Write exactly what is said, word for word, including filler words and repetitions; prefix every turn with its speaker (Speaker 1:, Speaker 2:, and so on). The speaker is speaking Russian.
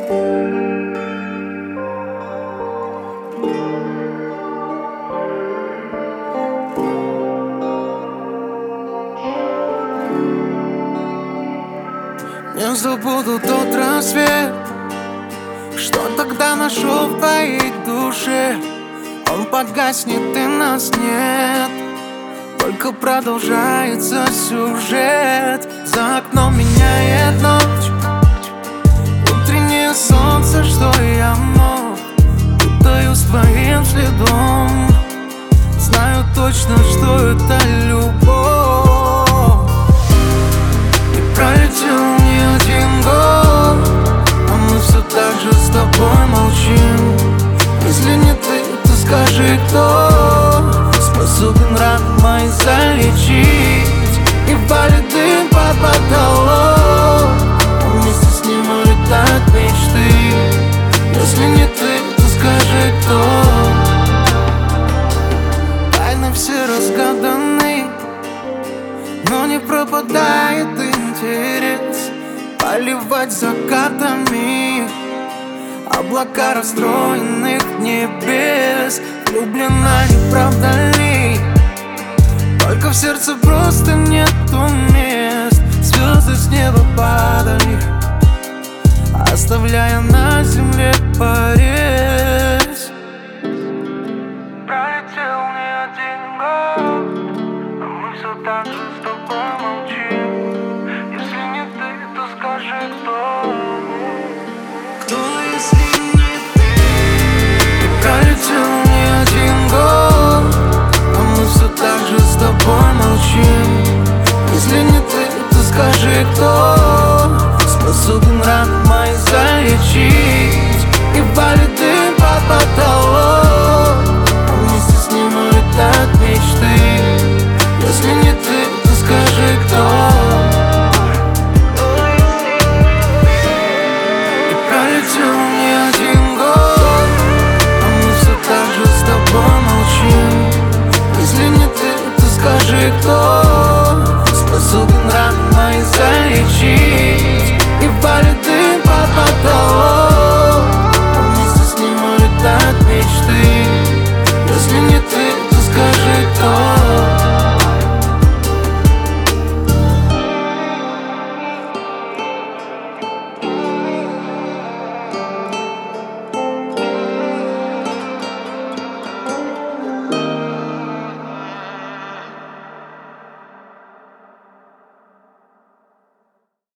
Speaker 1: Не забуду тот рассвет, что тогда нашел в твоей душе. Он погаснет и нас нет, только продолжается сюжет. За окном меняет ночь, утреннее солнце, что я мог, путаюсь с твоим следом. Знаю точно, что это любовь. И пролетел не один год, а мы все так же с тобой молчим. Если не ты, то скажи, кто способен раны мои залечить. И валит дым под потолок, а вместе с ним улетают мечты. Если не ты, то скажи, кто. Тайны все разгаданы, но не пропадает интерес поливать закатами облака расстроенных небес. Влюблена, не правда ли? Только в сердце просто нету мест. Звезды с неба падали, оставляя на земле порез. Пролетел не один год, а мы все так же с тобой молчим. Если не ты, то скажи, кто. Кто, если не ты? Пролетел не один год, а мы все так же с тобой молчим. Если не ты, то скажи, кто способен раны мои залечить. И валит